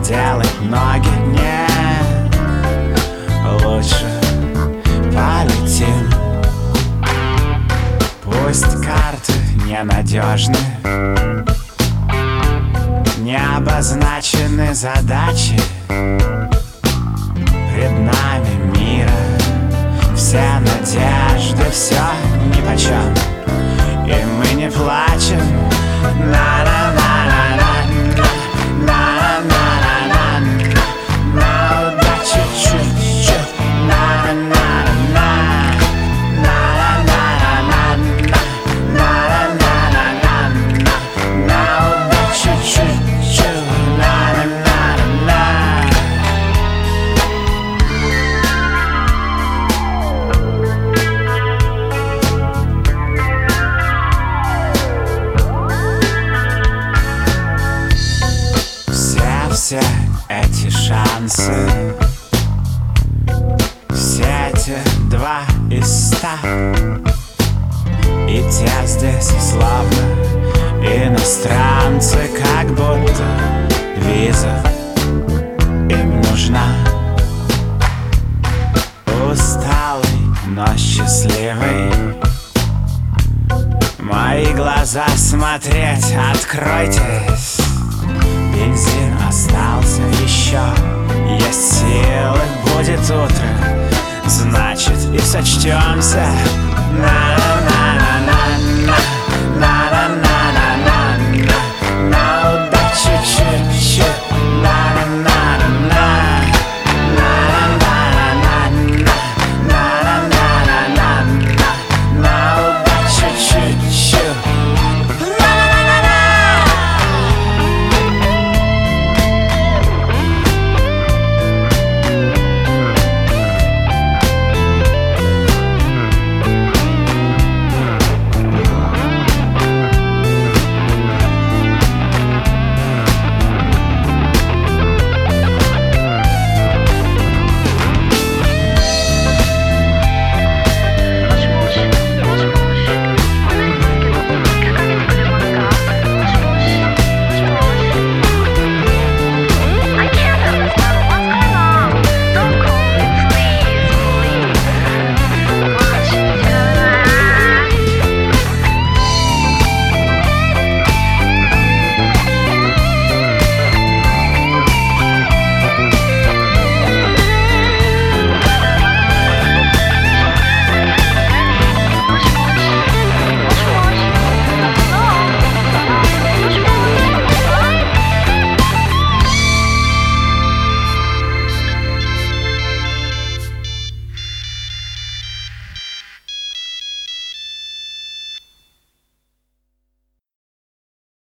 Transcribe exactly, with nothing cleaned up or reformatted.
делать ноги, нет, лучше полетим. Пусть карты ненадежны, не обозначены задачи. Пред нами мира все надежды, все нипочем, и мы не плачем. На-на-на-на-на, на-на-на-на-на, на удачу чуть-чуть. На-на-на-на-на, на-на-на-на-на, на-на-на-на-на, на удачу чуть-чуть. На-на-на-на-на. Все эти шансы, все эти два из ста, и те здесь словно иностранцы, как будто виза им нужна. Усталый, но счастливый, мои глаза смотреть, откройтесь. Бензин остался еще, есть силы, будет утро, значит и сочтемся. На